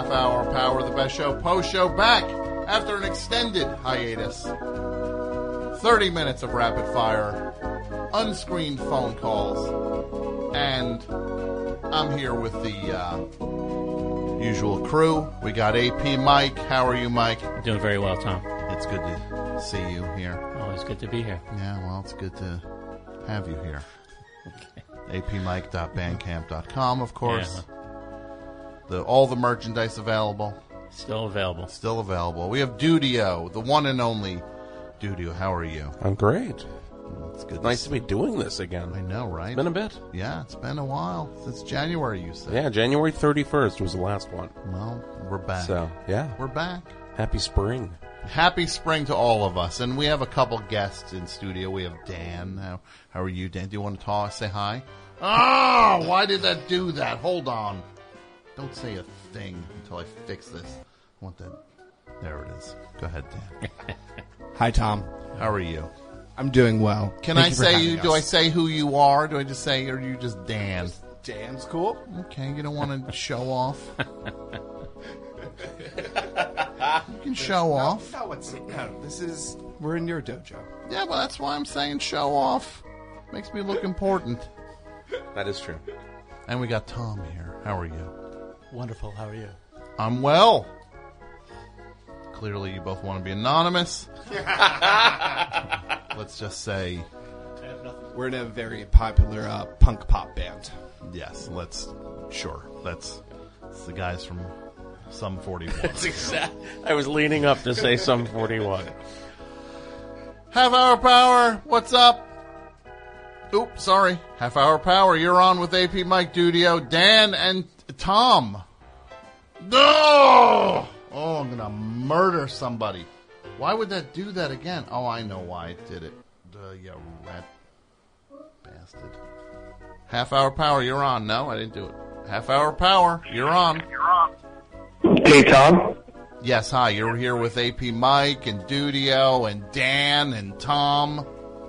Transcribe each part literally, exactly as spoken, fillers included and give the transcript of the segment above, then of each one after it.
Half Hour Power, the best show, post show, back after an extended hiatus. thirty minutes of rapid fire, unscreened phone calls, and I'm here with the uh, usual crew. We got A P Mike. How are you, Mike? Doing very well, Tom. It's good to see you here. Always good to be here. Yeah, well, it's good to have you here. Okay. a p mike dot bandcamp dot com, of course. Yeah. The, all the merchandise available. Still available. Still available. We have Dudio, the one and only Dudio. How are you? I'm great. It's good. Nice to, to be doing this again. I know, right? It's been a bit. Yeah, it's been a while. Since January, you said. Yeah, January thirty-first was the last one. Well, we're back. So, yeah. We're back. Happy spring. Happy spring to all of us. And we have a couple guests in studio. We have Dan. How, how are you, Dan? Do you want to talk? Say hi? Oh, why did that do that? Hold on. Don't say a thing until I fix this. I want that. There it is. Go ahead, Dan. Hi, Tom. How are you? I'm doing well. Can Thank I you for say having you? us. Do I say who you are? Do I just say, or are you just Dan? Dan's cool. Okay, you don't want to show off. You can show no, off. No, it's, no, this is we're in your dojo. Yeah, but that's why I'm saying show off. Makes me look important. That is true. And we got Tom here. How are you? Wonderful. How are you? I'm well. Clearly, you both want to be anonymous. Let's just say, We're in a very popular uh, punk pop band. yes. Let's sure. That's it's the guys from Sum forty-one. That's exact. I was leaning up to say Sum forty-one. Half Hour Power. What's up? Oops, sorry. Half Hour Power. You're on with A P Mike Dudio, Dan, and Tom. No! Oh, I'm gonna murder somebody. Why would that do that again? Oh, I know why it did it. Uh, you rat bastard. Half Hour Power, you're on. No, I didn't do it. Half Hour Power, you're on. You're on. Hey, Tom. Yes, hi. You're here with A P Mike and Dudio and Dan and Tom.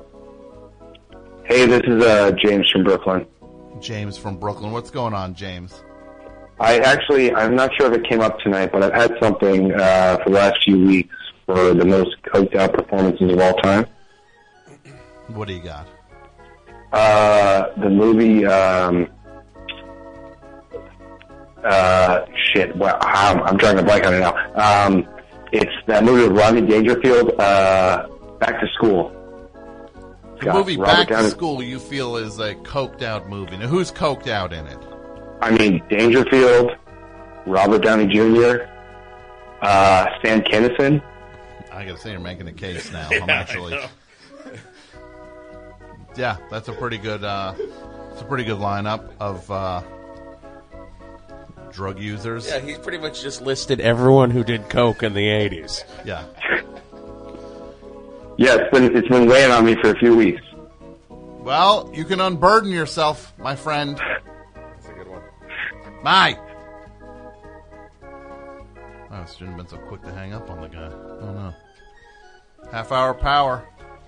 Hey, this is uh, James from Brooklyn. James from Brooklyn. What's going on, James? I actually, I'm not sure if it came up tonight, but I've had something uh, for the last few weeks for the most coked out performances of all time. What do you got? Uh, the movie, um, uh, shit, well, I'm, I'm drawing a blank on it now. Um, it's that movie with Rodney Dangerfield, uh, Back to School. The Got movie Robert Back to Downey- School you feel is a coked out movie. Now, who's coked out in it? I mean, Dangerfield, Robert Downey Junior, uh, Stan Kinison. I gotta say, you're making a case now. I'm actually, yeah, that's a pretty good, uh, it's a pretty good lineup of uh, drug users. Yeah, he's pretty much just listed everyone who did coke in the eighties. Yeah. Yeah, it's been it's been weighing on me for a few weeks. Well, you can unburden yourself, my friend. That's a good one. Bye. Oh, I shouldn't have been so quick to hang up on the guy. Oh no. Half Hour Power.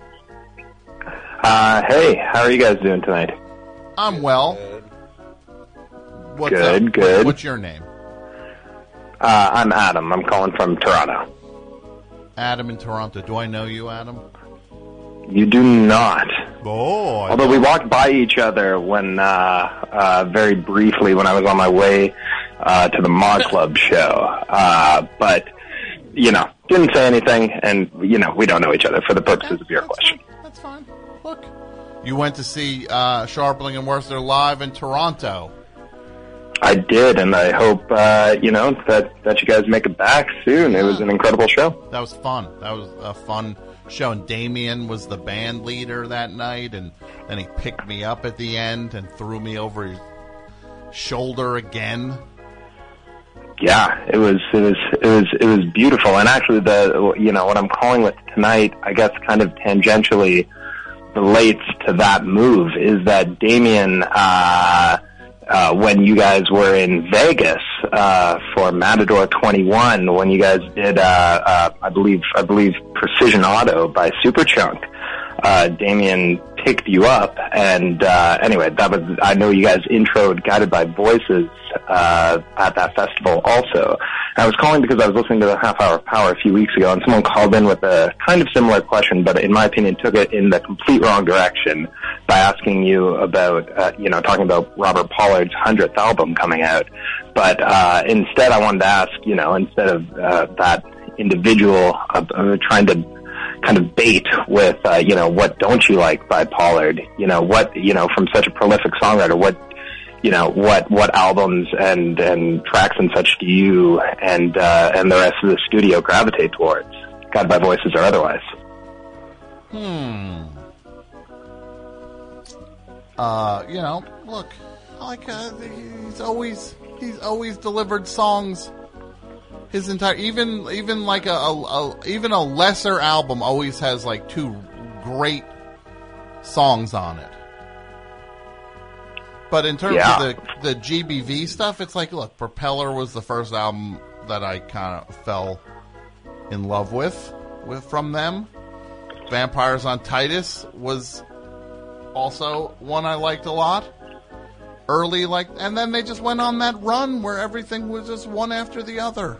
Uh, hey, how are you guys doing tonight? I'm well. What's Good, up? good. What, what's your name? Uh, I'm Adam. I'm calling from Toronto. Adam in Toronto. Do I know you, Adam? You do not. Oh, I Although we walked by each other when, uh, uh, very briefly when I was on my way uh, to the Mod Club show. Uh, but, you know, didn't say anything, and, you know, we don't know each other for the purposes of your that's question. Fine. That's fine. Look. You went to see uh, Sharpling and Worcester live in Toronto. I did, and I hope, uh, you know, that, that you guys make it back soon. It was an incredible show. That was fun. That was a fun show. And Damien was the band leader that night, and then he picked me up at the end and threw me over his shoulder again. Yeah, it was, it was, it was, it was beautiful. And actually, the, you know, what I'm calling with tonight, I guess, kind of tangentially relates to that move. Is that Damien? Uh, uh, when you guys were in Vegas uh, for Matador twenty-one, when you guys did, uh, uh, I believe, I believe, Precision Auto by Superchunk. Uh, Damien picked you up. And uh, anyway, that was I know you guys introed Guided by Voices uh, at that festival also. And I was calling because I was listening to the Half Hour of Power a few weeks ago, and someone called in with a kind of similar question, but in my opinion took it in the complete wrong direction by asking you about, uh, you know, talking about Robert Pollard's hundredth album coming out. But uh, instead I wanted to ask, you know, instead of uh, that individual uh, uh, trying to kind of bait with, uh, you know, what don't you like by Pollard? You know, what, you know, from such a prolific songwriter, what, you know, what, what albums and, and tracks and such do you and, uh, and the rest of the studio gravitate towards, Guided by Voices or otherwise? Hmm. Uh, you know, look, I like, uh, he's always, he's always delivered songs his entire, even, even like a, a, a, even a lesser album always has like two great songs on it. But in terms Yeah. of the, the G B V stuff, it's like, look, Propeller was the first album that I kind of fell in love with, with from them. Vampires on Titus was also one I liked a lot. Early, like, and then they just went on that run where everything was just one after the other.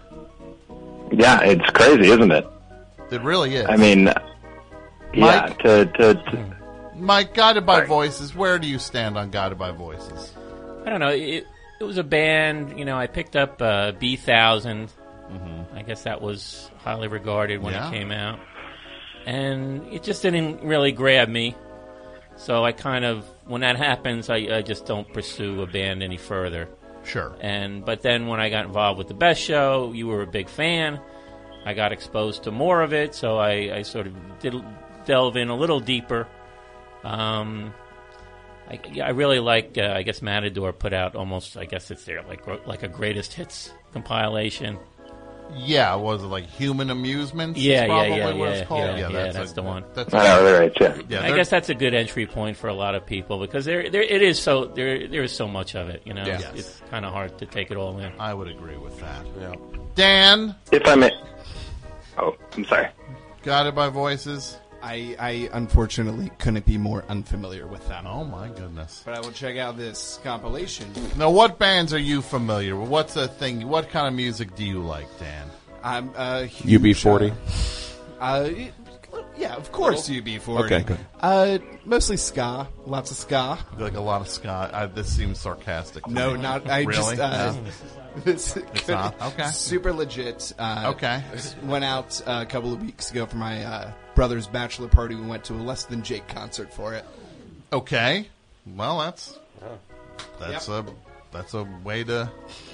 Yeah, it's crazy, isn't it? It really is. I mean, yeah, Mike? to, to, to Mike, Guided by Sorry. Voices, where do you stand on Guided by Voices? I don't know. It, it was a band, you know, I picked up uh, B one thousand. Mm-hmm. I guess that was highly regarded when Yeah. it came out. And it just didn't really grab me. So I kind of, when that happens, I, I just don't pursue a band any further. Sure. And but then when I got involved with the Best Show, you were a big fan. I got exposed to more of it, so I, I sort of did delve in a little deeper. Um, I, I really like, uh, I guess Matador put out almost, I guess it's their like like a greatest hits compilation. Yeah, was it like Human Amusements? Yeah, is probably yeah, yeah, what it's yeah, called. yeah, yeah, that's a- the one. That's I know, they're right, yeah. yeah, I they're- guess that's a good entry point for a lot of people because there, there it is so there there is so much of it. You know, Yes. it's, it's kind of hard to take it all in. I would agree with that. Yeah. Dan, If I may, oh, I'm sorry. Guided by Voices. I, I unfortunately couldn't be more unfamiliar with them. Oh my goodness. But I will check out this compilation. Now, what bands are you familiar with? What's a thing? What kind of music do you like, Dan? I'm a huge, U B forty. Uh, uh, it- yeah, of course U B forty. Okay, good. Uh, mostly ska. Lots of ska. Like a lot of ska. I, this seems sarcastic. To No, me. not. I really. just. Uh, No? It's, not? Okay. Super legit. Uh, Okay. Went out uh, a couple of weeks ago for my uh, brother's bachelor party. We went to a Less Than Jake concert for it. Okay. Well, that's that's a that's a way to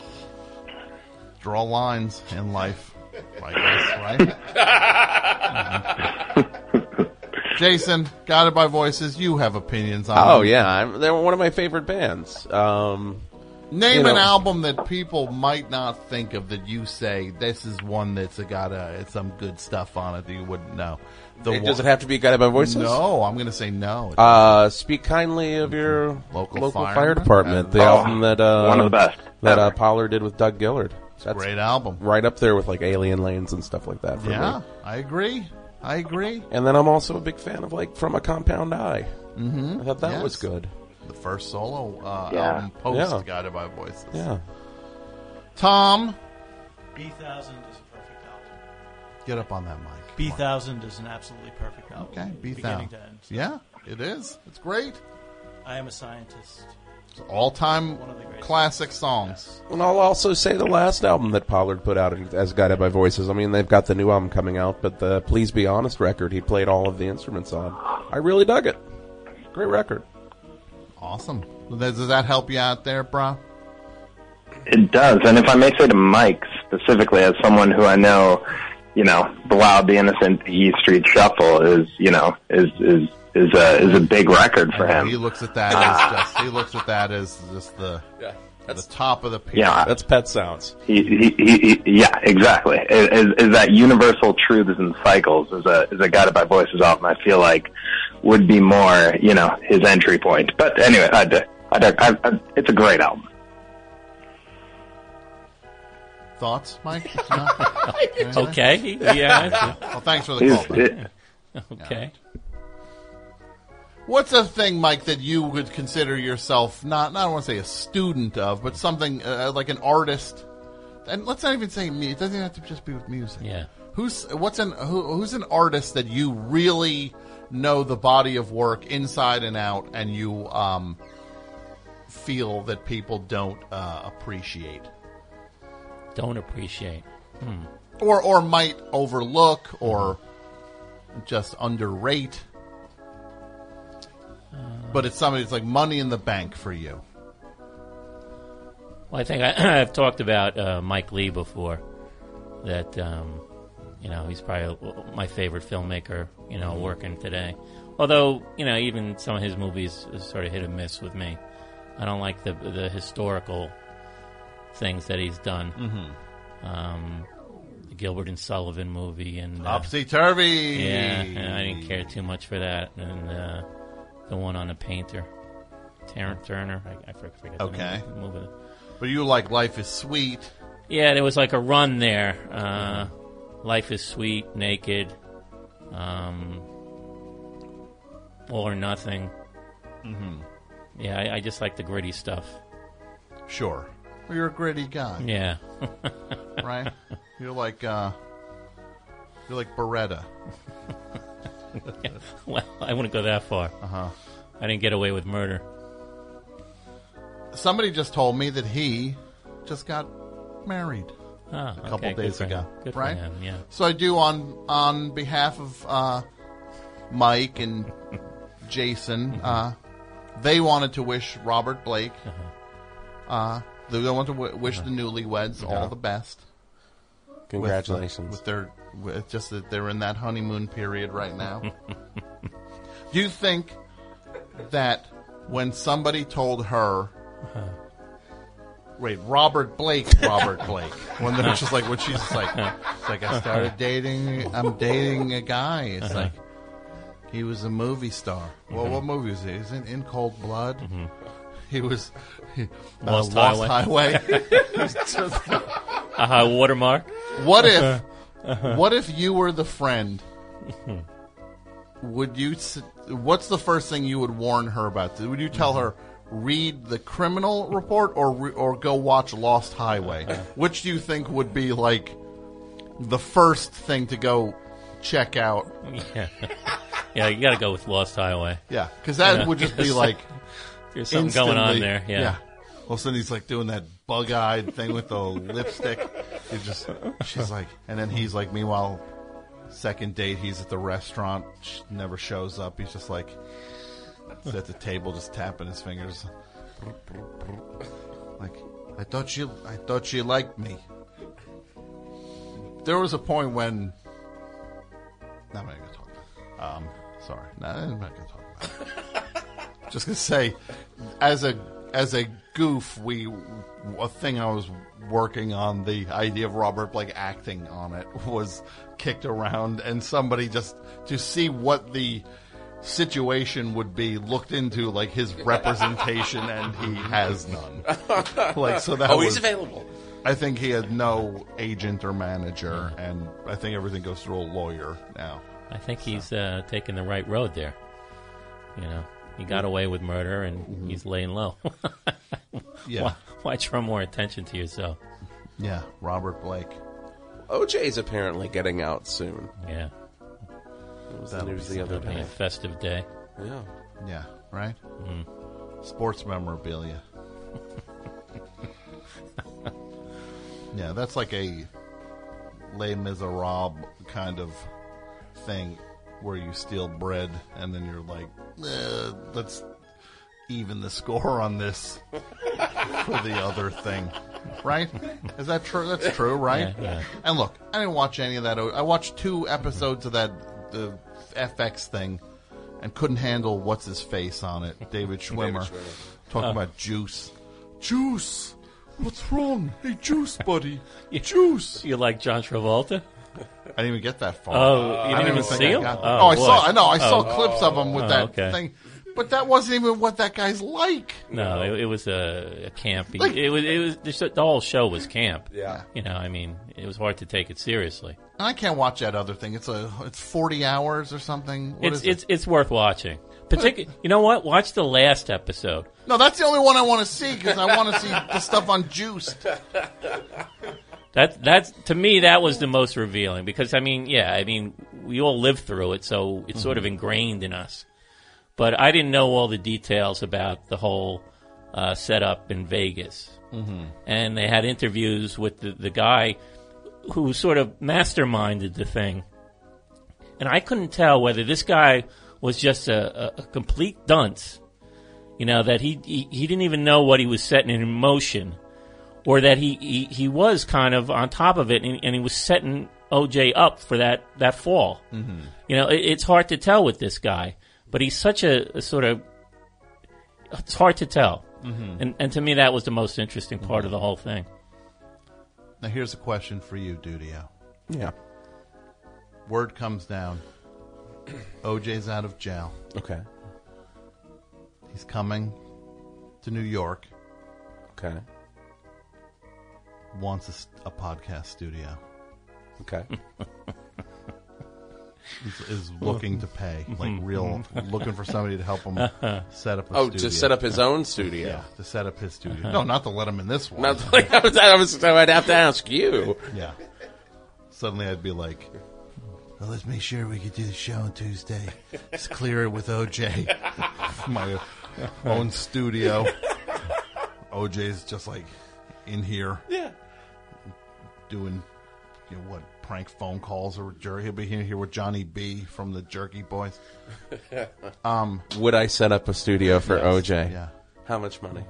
draw lines in life, I guess, right? Jason, Guided by Voices, you have opinions on. Oh them. yeah, I'm, they're one of my favorite bands. Um, Name you an know. album that people might not think of that you say this is one that's got a it's some good stuff on it that you wouldn't know. The does one- it have to be Guided by Voices? No, I'm going to say no. Uh, speak kindly of your Local fire fireman? department. The Oh, album that uh, one of the best that uh, ever. Pollard did with Doug Gillard. That's Great album. right up there with like Alien Lanes and stuff like that. For Yeah, me. I agree. I agree. And then I'm also a big fan of like From a Compound Eye. Mm-hmm. I thought that Yes. was good. The first solo uh, Yeah. album post Yeah. Guided by Voices. Yeah. Tom, B one thousand is a perfect album. get up on that mic. B one thousand is an absolutely perfect album. Okay, B one beginning thousand. to end. Yeah, it is. It's great. I Am a Scientist. It's all-time One of the greatest. classic songs. And I'll also say the last album that Pollard put out as Guided by Voices. I mean, they've got the new album coming out, but the Please Be Honest record, he played all of the instruments on. I really dug it. Great record. Awesome. Does, does that help you out there, brah? It does, and if I may say to Mike specifically, as someone who I know, you know, The Wild, the Innocent, the E Street Shuffle is, you know, is is is a is a big record for He him. looks at that as just he looks at that as just the Yeah. the top of the pyramid. Yeah, That's Pet Sounds. he, he, he, he, yeah, exactly. Is, is that universal truths and cycles is a is a Guided by Voices album. I feel like would be more, you know, his entry point. But anyway, I'd, I'd, I'd, I'd, it's a great album. Thoughts, Mike? No? Okay, yeah, Well, thanks for the He's, call. man. it, okay. What's a thing, Mike, that you would consider yourself not, not I don't want to say a student of, but something uh, like an artist? And let's not even say me. It doesn't have to just be with music. Yeah. Who's what's an who, who's an artist that you really know the body of work inside and out, and you um, feel that people don't uh, appreciate, Don't appreciate. Hmm. or or might overlook, or just underrate? But it's somebody that's like money in the bank for you. Well, I think I, I've talked about uh, Mike Lee before. That um, you know, he's probably my favorite filmmaker. You know, working today. Although, you know, even some of his movies is sort of hit and miss with me. I don't like the the historical things that he's done. Mm-hmm. Um, the Gilbert and Sullivan movie and uh, Topsy turvy. Yeah, and I didn't care too much for that. And uh, the one on the painter, Terrence Turner. I, I forget the Okay. name of the movie. But you like Life is Sweet. Yeah, there was like a run there. Uh, Life is Sweet, Naked, um, All or Nothing. Mm-hmm. Yeah, I, I just like the gritty stuff. Sure. Well, you're a gritty guy, Yeah. right? You're like uh, you're like Beretta. Well, I wouldn't go that far. Uh-huh. I didn't get away with murder. Somebody just told me that he just got married. Ah, A couple okay, days good for ago, him. Good right? for him, yeah. So I do on on behalf of uh, Mike and Jason. Uh, they wanted to wish Robert Blake. Uh, they want to w- wish the newlyweds all the best. Congratulations. With, with their, with just that they're in that honeymoon period right now. Do you think that when somebody told her, wait, Robert Blake, Robert Blake, when they're just like, when she's just like, it's like I started dating, I'm dating a guy. It's like he was a movie star. Well, what movie was he? He was in, in Cold Blood. He was uh, Lost Lost Highway. Highway. A high watermark. What if, what if you were the friend? Would you? s- What's the first thing you would warn her about? Would you tell her read the criminal report or re- or go watch Lost Highway? Which do you think would be like the first thing to go check out? Yeah. Yeah, you got to go with Lost Highway. Yeah, because that Yeah. would just be like There's something going on instantly- there. Yeah. All of a sudden he's like doing that bug-eyed thing with the lipstick. He's just, she's like, and then he's like, meanwhile, second date, he's at the restaurant, she never shows up. He's just like, he's at the table, just tapping his fingers. Like, I thought she, I thought she liked me. There was a point when, no, I'm not gonna talk about it. Um, sorry, no, I'm not gonna talk about it. Just gonna say, as a as a goof, we a thing I was working on, the idea of Robert Blake acting on it was kicked around, and somebody just to see what the situation would be looked into, like his representation, and he has none. Like so that Oh, was, he's available. I think he had no agent or manager, and I think everything goes through a lawyer now. I think he's uh, taking the right road there. You know, he got away with murder, and he's laying low. Yeah, Why, why draw more attention to yourself? yeah, Robert Blake. O J's apparently getting out soon. Yeah, It was the That'll news be the other it'll be day. a festive day. Yeah. Yeah, right? Mm. Sports memorabilia. Yeah, that's like a Les Miserables kind of thing where you steal bread and then you're like, eh, let's even the score on this for the other thing. Right? Is that true? That's true, right? Yeah, yeah. And look, I didn't watch any of that. I watched two episodes of that the F X thing and couldn't handle what's his face on it, David Schwimmer, talking about juice. Juice. What's wrong? Hey, juice, buddy. Juice. You like John Travolta? I didn't even get that far. Oh, you I didn't even think see I him? got- Oh, Oh, I boy. saw. I know. I saw Oh. clips of him with Oh, that okay. thing, but that wasn't even what that guy's like. No, it, it was a, a campy. Like- it was. It was. The, sh- the whole show was camp. Yeah. You know, I mean, it was hard to take it seriously. And I can't watch that other thing. It's a. It's forty hours or something. What it's is it? it's it's worth watching. particular. You know what? Watch the last episode. No, that's the only one I want to see because I want to see the stuff on Juiced. That that's to me that was the most revealing because I mean, yeah, I mean, we all lived through it, so it's mm-hmm. sort of ingrained in us. But I didn't know all the details about the whole uh, setup in Vegas. Mm-hmm. And they had interviews with the, the guy who sort of masterminded the thing. And I couldn't tell whether this guy was just a, a, a complete dunce, you know, that he, he he didn't even know what he was setting in motion, or that he, he, he was kind of on top of it and, and he was setting O J up for that, that fall. Mm-hmm. You know, it, it's hard to tell with this guy, but he's such a, a sort of, it's hard to tell. Mm-hmm. And, and to me, that was the most interesting part mm-hmm. of the whole thing. Now, here's a question for you, Dudio. Yeah. Word comes down. O J's out of jail. Okay. He's coming to New York. Okay. Wants a, a podcast studio. Okay. Is, is looking to pay, like real, looking for somebody to help him set up a oh, studio. to set up his own studio. Yeah, to set up his studio. No, not to let him in this one. Not like I was, I was, so I'd have to ask you. Yeah. Suddenly I'd be like, well, let's make sure we could do the show on Tuesday. Let's clear it with O J. My own studio. O J's just like in here. Yeah. Doing, you know, what, prank phone calls or jerky. He'll be here, here with Johnny B from the Jerky Boys. Um, Would I set up a studio for yes, O J? Yeah. How much money?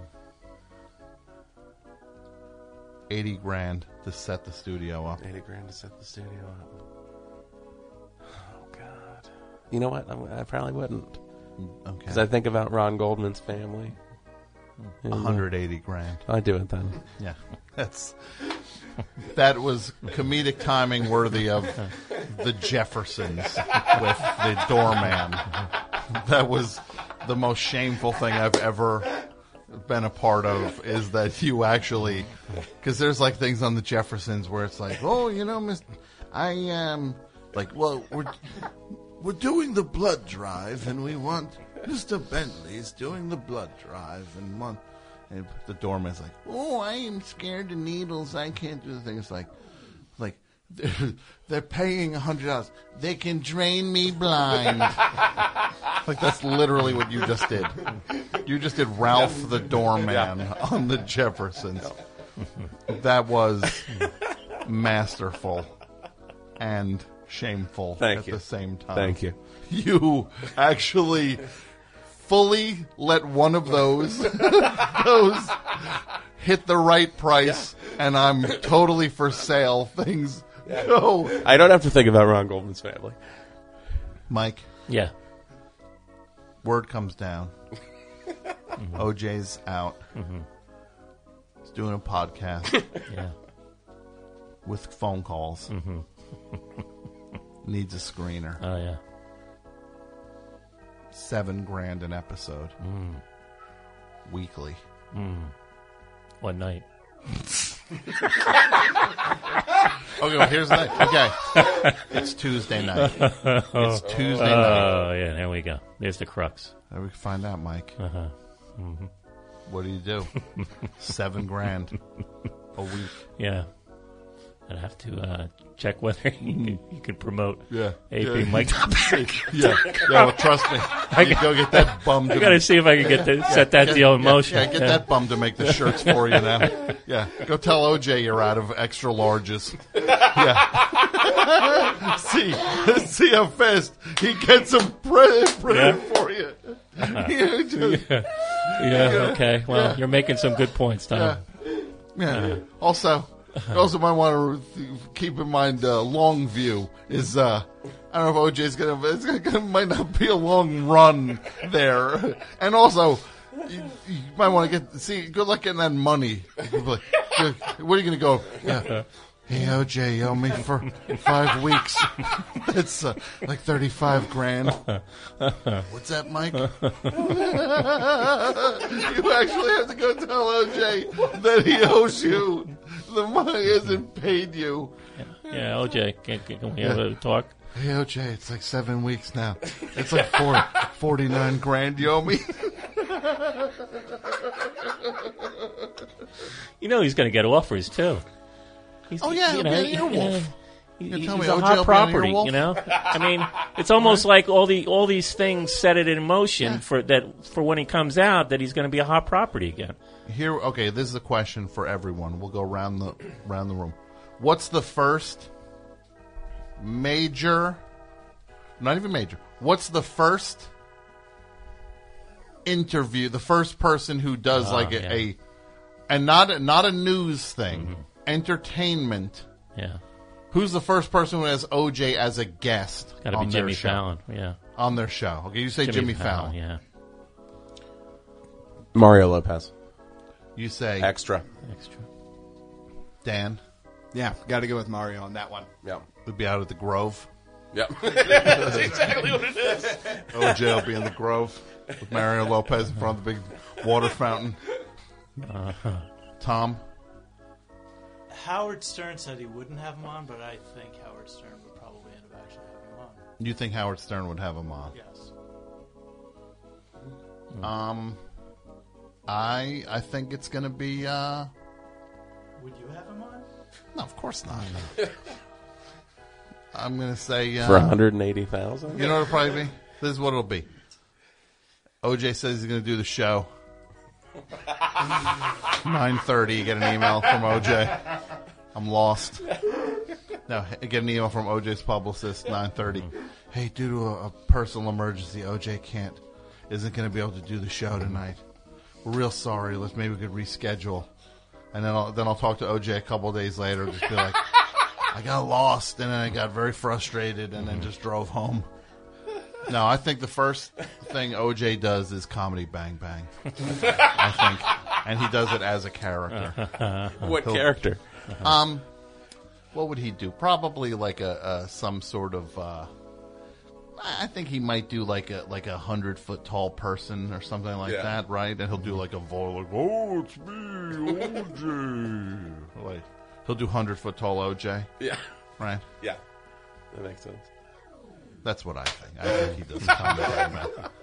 Eighty grand to set the studio up. Eighty grand to set the studio up. Oh God! You know what? I, I probably wouldn't. Okay. Because I think about Ron Goldman's family. One hundred eighty grand. I'd do it then. Yeah, that's that was comedic timing worthy of the Jeffersons with the doorman. That was the most shameful thing I've ever been a part of. Is that you actually? Because there's like things on the Jeffersons where it's like, oh, you know, Miss, I am um, like, well, we're we're doing the blood drive, and we want. Mister Bentley's doing the blood drive, and one, and the doorman's like, "Oh, I am scared of needles. I can't do the thing." It's like, like they're, they're paying a hundred dollars. They can drain me blind. Like that's literally what you just did. You just did Ralph the doorman on the Jeffersons. That was masterful and shameful Thank at you. the same time. Thank you. You actually fully let one of those those hit the right price, yeah. And I'm totally for sale. Things yeah. go. I don't have to think about Ron Goldman's family. Mike. Yeah. Word comes down. Mm-hmm. O J's out. Mm-hmm. He's doing a podcast. Yeah. With phone calls. Mm-hmm. Needs a screener. Oh yeah. Seven grand an episode. Mm. Weekly. Mm. One night. Okay, well, here's the thing. Okay. It's Tuesday night. It's Tuesday uh, night. Oh, yeah, there we go. There's the crux. There we can find out, Mike. Uh-huh. Mm-hmm. What do you do? Seven grand a week. Yeah. I'd have to uh, check whether you can, you can promote yeah. A P yeah. Mike Topic. Yeah. Yeah, well, trust me. I you go get that bum to I got to see if I can get the, yeah, set that get, deal in yeah, motion. Yeah, get yeah. that bum to make the shirts for you now. Yeah. Go tell O J you're out of extra larges. Yeah. see, see how fast he gets them printed, printed yeah. for you. Uh-huh. You just, yeah. yeah, okay. Well, yeah. you're making some good points, Tom. Yeah. yeah. Uh-huh. Also, you also might want to keep in mind uh, long view is uh, I don't know if O J's gonna it's gonna might not be a long run there, and also you, you might want to get see good luck getting that money. Like, where are you gonna go? Yeah. Hey O J, you owe me for five weeks. It's uh, like thirty-five grand. What's that, Mike? You actually have to go tell O J that he owes you. The money hasn't paid you. Yeah, yeah O J, can, can we have a talk? Hey, O J, it's like seven weeks now. It's like four, forty-nine grand you owe me. You know he's going to get offers, too. He's, Oh, yeah, you he'll know, be an he- earwolf. he- You're he's telling me a O J hot will be an property, earwolf? you know? I mean, it's almost like all the all these things set it in motion Yeah. for that for when he comes out that he's going to be a hot property again. Here, okay, this is a question for everyone. We'll go around the around the room. What's the first major? Not even major. What's the first interview? The first person who does Ah, like a, yeah. a, and not a, not a news thing, entertainment. Yeah. Who's the first person who has O J as a guest Got to on be their Jimmy show? Fallon. Yeah. On their show. Okay, you say Jimmy, Fallon. Yeah. Mario Lopez. You say Extra. Extra. Dan. Yeah, got to go with Mario on that one. Yeah. Would be out at the Grove. Yeah. That's exactly what it is. O J will be in the Grove with Mario Lopez in front of the big water fountain. Uh-huh. Tom. Howard Stern said he wouldn't have him on, but I think Howard Stern would probably end up actually having him on. You think Howard Stern would have him on? Yes. Um, I I think it's going to be. Uh, Would you have him on? no, of course not. I'm going to say uh, For one hundred eighty thousand You know what it'll probably be? This is what it'll be. O J says he's going to do the show. nine thirty, you get an email from O J. I'm lost. No, I get an email from O J's publicist, nine thirty. Hey, due to a, a personal emergency, O J can't, isn't going to be able to do the show tonight. We're real sorry. Let's maybe we could reschedule. And then I'll, then I'll talk to O J a couple of days later. Just be like, I got lost, and then I got very frustrated, and then just drove home. No, I think the first thing O J does is comedy Bang Bang. I think, and he does it as a character. What He'll- character? Um, what would he do? Probably like a, a some sort of. Uh, I think he might do like a like a hundred foot tall person or something like Yeah. that, right? And he'll do like a voice like, "Oh, it's me, O J." Like he'll do hundred foot tall O J, Yeah. right? Yeah. That makes sense. That's what I think. I think he does comedy Bang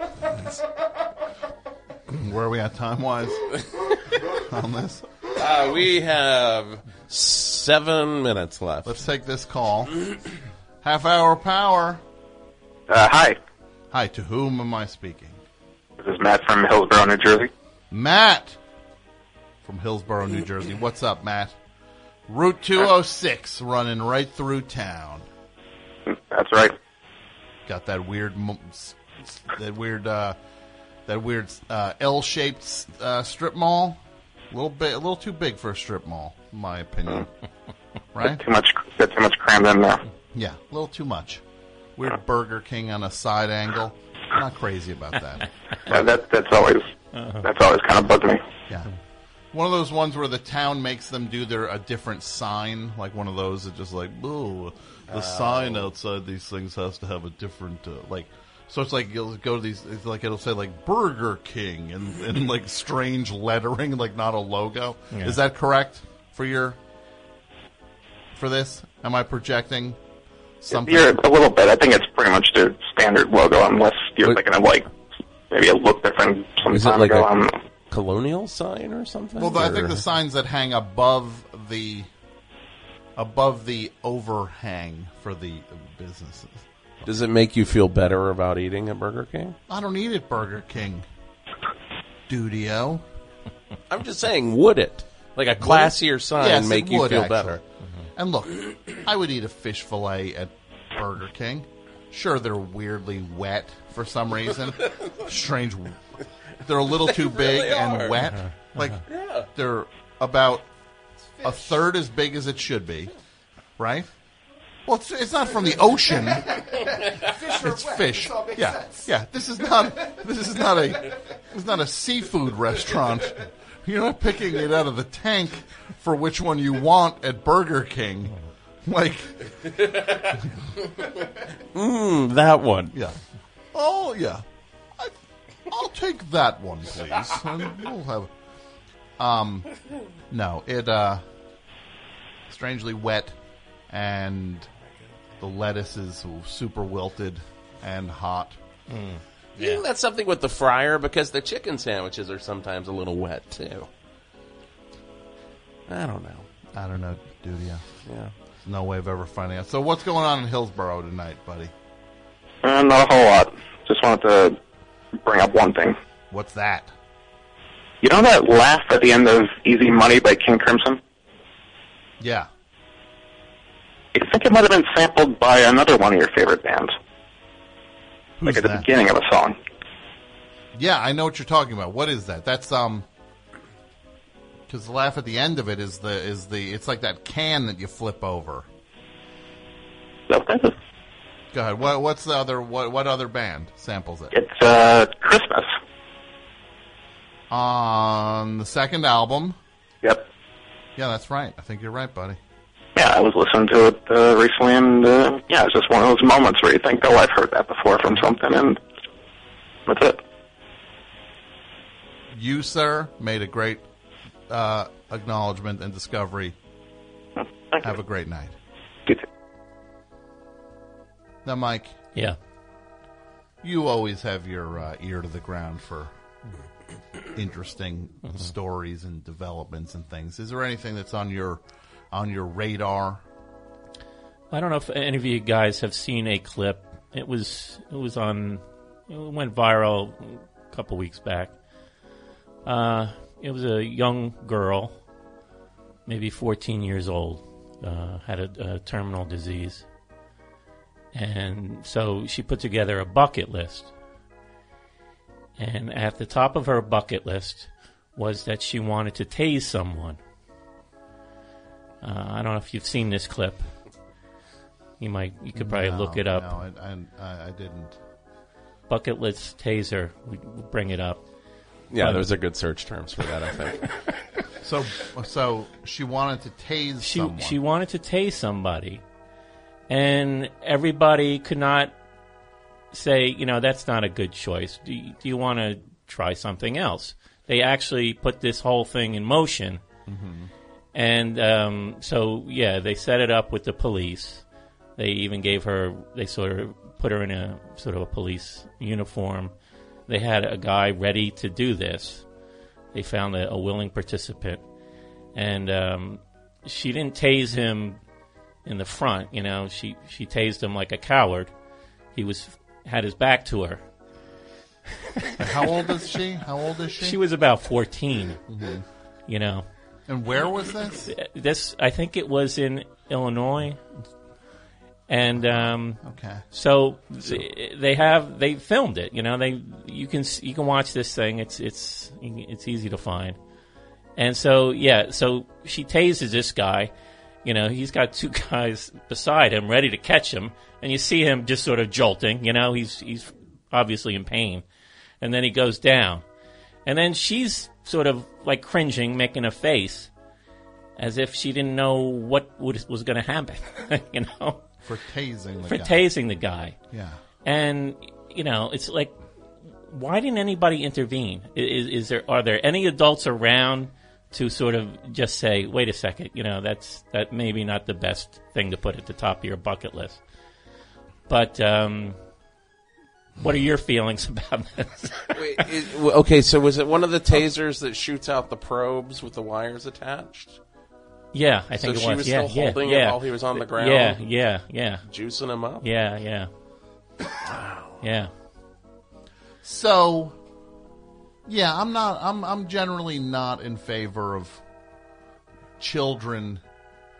Bang. Where are we at time wise on this? Uh, we have seven minutes left. Let's take this call. Half hour power. Uh, hi, Hi, to whom am I speaking? this is Matt from Hillsborough, New Jersey. Matt from Hillsborough, New Jersey. What's up, Matt? Route two oh six running right through town. That's right. Got that weird, mo- s- s- that weird, uh, that weird uh, L-shaped uh, strip mall. A little bit, a little too big for a strip mall, in my opinion. Right? Too much, got too much crammed in there. Yeah, a little too much. Weird Burger King on a side angle. Not crazy about that. Yeah, that that's always that's always kind of bugged me. Yeah. One of those ones where the town makes them do their a different sign, like one of those that just like, ooh, the sign outside these things has to have a different, uh, like, so it's like you'll go to these, it's like it'll say like Burger King and, and like strange lettering, like not a logo. Yeah. Is that correct for your, for this? Am I projecting something? You're a little bit. I think it's pretty much their standard logo, unless you're What- thinking of like maybe it looked different some Is it time like ago. a Um, colonial sign or something? Well, I think Or- the signs that hang above the above the overhang for the businesses. Does it make you feel better about eating at Burger King? I don't eat at Burger King. Dudio. I'm just saying, would it? Like a classier sign Yes, it make you would, feel actually. better? And look, I would eat a fish fillet at Burger King. Sure, they're weirdly wet for some reason. Strange. They're a little too big really and are. wet. Like they're about a third as big as it should be, right? Well, it's, it's not from the ocean. It's fish. Yeah, yeah. This is not. This is not a. It's not a seafood restaurant. You're not picking it out of the tank for which one you want at Burger King. Like, Mm, that one. yeah. Oh, yeah. I, I'll take that one, please. And we'll have. Um, no, it uh, strangely wet and the lettuce is super wilted and hot. Mm. Yeah. Isn't that something with the fryer? Because the chicken sandwiches are sometimes a little wet, too. I don't know. I don't know, dude, yeah. Yeah. No way of ever finding out. So what's going on in Hillsborough tonight, buddy? Uh, not a whole lot. Just wanted to bring up one thing. What's that? You know that laugh at the end of Easy Money by King Crimson? Yeah. I think it might have been sampled by another one of your favorite bands. Who's like at that? the beginning of a song. Yeah, I know what you're talking about. What is that? That's, um... Because the laugh at the end of it is the... is the. It's like that can that you flip over. So that's it. Go ahead. What, what's the other... What, what other band samples it? It's, uh, Christmas. On the second album. Yep. Yeah, that's right. I think you're right, buddy. Yeah, I was listening to it uh, recently, and uh, yeah, it's just one of those moments where you think, oh, I've heard that before from something, and that's it. You, sir, made a great uh, acknowledgement and discovery. Thank Have you. a great night. You too. Now, Mike. Yeah. You always have your uh, ear to the ground for interesting mm-hmm. stories and developments and things. Is there anything that's on your on your radar? I don't know if any of you guys have seen a clip. It was it was on it went viral a couple weeks back. Uh, it was a young girl, maybe fourteen years old, uh, had a, a terminal disease, and so she put together a bucket list. And at the top of her bucket list was that she wanted to tase someone. Uh, I don't know if you've seen this clip. You might, you could probably no, look it up. No, I, I, I didn't. Bucket list taser. We, we'll bring it up. Yeah, but, those are good search terms for that, I think. so, so she wanted to tase she, someone. She wanted to tase somebody, and everybody could not say, you know, that's not a good choice. Do you, do you want to try something else? They actually put this whole thing in motion. Mm-hmm. And um, so, yeah, they set it up with the police. They even gave her, they sort of put her in a sort of a police uniform. They had a guy ready to do this. They found a, a willing participant. And um, she didn't tase him in the front, you know. She, she tased him like a coward. He was... had his back to her. How old is she? How old is she? She was about fourteen. Mm-hmm. You know. And where was this? This, I think it was in Illinois. And um, okay. So they have they filmed it. You know, they you can you can watch this thing. It's it's it's easy to find. And so yeah, so she tases this guy. You know, he's got two guys beside him ready to catch him, and you see him just sort of jolting. You know, he's he's obviously in pain, and then he goes down, and then she's sort of like cringing, making a face, as if she didn't know what would, was going to happen. You know, for tasing the for guy. tasing the guy. Yeah, and you know, it's like, why didn't anybody intervene? Is, is there are there any adults around to sort of just say, wait a second, you know, that's that maybe not the best thing to put at the top of your bucket list. But um, what are your feelings about this? Wait, it, okay, so was it one of the tasers that shoots out the probes with the wires attached? Yeah, I think so it was. she was yeah, still yeah, holding yeah. it while he was on the ground? Yeah, yeah, yeah. Juicing him up? Yeah, yeah. Wow. Yeah. So... Yeah, I'm not. I'm. I'm generally not in favor of children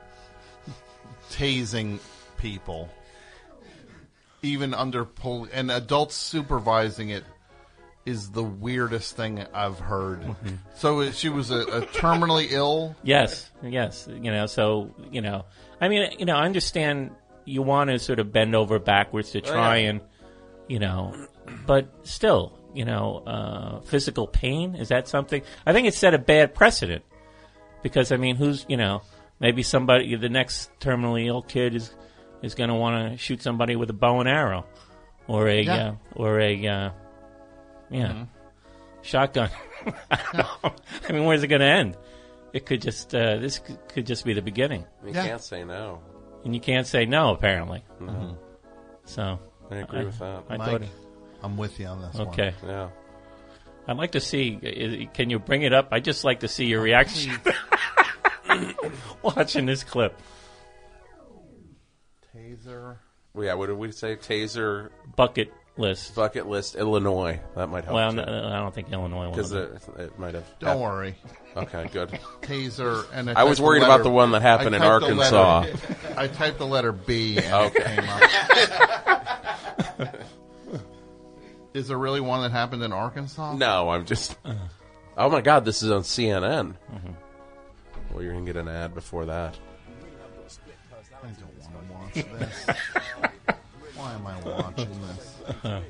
tasing people, even under pol- and adults supervising it is the weirdest thing I've heard. Mm-hmm. So she was a, a terminally ill. Yes, yes. You know, so you know, I mean, you know, I understand you want to sort of bend over backwards to try oh, yeah. and, you know, but still. You know, uh, physical pain, is that something? I think it set a bad precedent. Because, I mean, who's, you know, maybe somebody, the next terminally ill kid is is going to want to shoot somebody with a bow and arrow. Or a, yeah. uh, or a, uh, yeah, mm-hmm. shotgun. I don't know. I mean, where's it going to end? It could just, uh, this could, could just be the beginning. You yeah. can't say no. and you can't say no, apparently. Mm-hmm. So I agree I, with that. I Mike, thought, I'm with you on this one. okay. Yeah. I'd like to see. i- Can you bring it up? I just like to see your reaction watching this clip. Taser. Well, yeah, what did we say? Taser Bucket list. bucket list, Illinois. That might help. Well, too. no, I don't think Illinois Because will. it, it might have. Don't happened. worry. Okay, good. Taser. And I was worried about the one that happened in Arkansas. I typed the letter B and Okay. it came up. Is there really one that happened in Arkansas? No, I'm just. Oh my God, this is on C N N. Mm-hmm. Well, you're gonna get an ad before that. I don't want to watch this. Why am I watching this?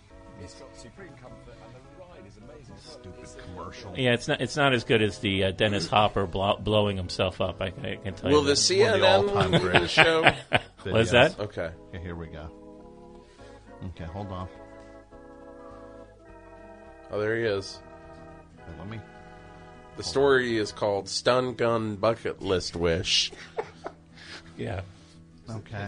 Stupid commercial. Yeah, it's not. It's not as good as the uh, Dennis Hopper blow, blowing himself up. I, I can tell Will you. the that. C N N all-time one do the greatest. show? Was Videos. that? Okay. Okay, here we go. Okay, hold on. Oh, there he is. Okay, let me. The story is called "Stun Gun Bucket List Wish." Yeah. Okay.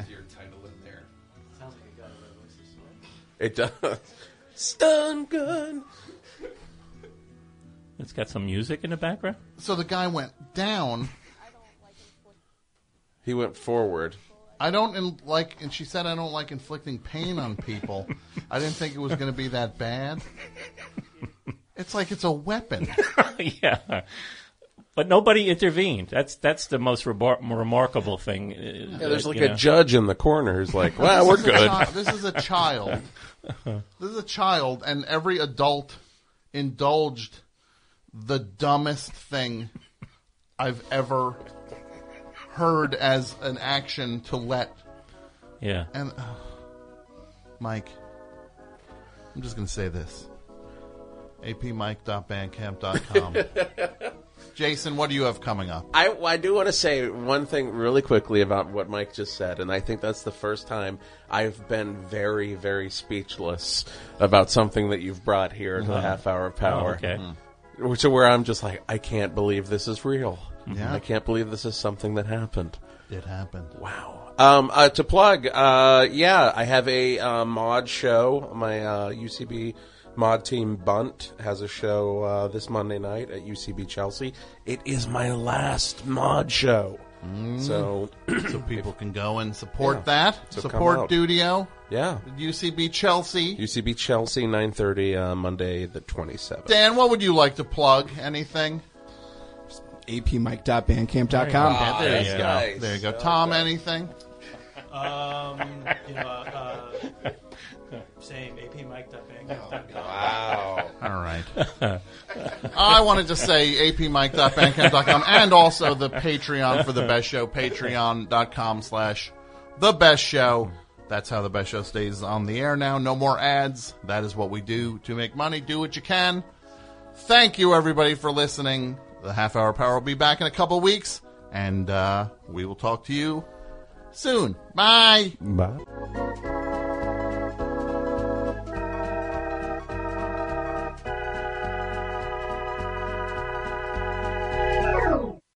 It does. Stun gun. It's got some music in the background. So the guy went down. He went forward. I don't in, like, and she said I don't like inflicting pain on people. I didn't think it was going to be that bad. It's like it's a weapon. Yeah. But nobody intervened. That's that's the most remar- remarkable thing. Yeah, there's like a judge in the corner who's like, "Well, we're This is a good." chi- this is a child. This is a child, and every adult indulged the dumbest thing I've ever heard as an action to let. Yeah. And uh, Mike, I'm just going to say this: a p mike dot bandcamp dot com. Jason, what do you have coming up? I, I do want to say one thing really quickly about what Mike just said, and I think that's the first time I've been very, very speechless about something that you've brought here to the Half Hour of Power. Oh, okay. Mm. To where I'm just like, I can't believe this is real. Yeah. I can't believe this is something that happened. It happened. Wow. Um, uh, to plug, uh, yeah, I have a uh, mod show. My uh, U C B mod team Bunt has a show uh, this Monday night at U C B Chelsea. It is my last mod show. Mm. So, So people can go and support Yeah. that. So come support out. Dudio. yeah. U C B Chelsea. U C B Chelsea, nine thirty, uh, Monday the twenty-seventh. Dan, what would you like to plug? Anything? a p mike dot bandcamp dot com. Yeah, there you yeah. go. Nice. There you go. Tom, anything? Um, you know, uh, same, a p mike dot bandcamp dot com. Wow. All right. I wanted to say a p mike dot bandcamp dot com and also the Patreon for The Best Show, patreon.com slash The Best Show. That's how The Best Show stays on the air now. No more ads. That is what we do to make money. Do what you can. Thank you, everybody, for listening. The Half Hour Power will be back in a couple weeks, and uh, we will talk to you soon. Bye. Bye.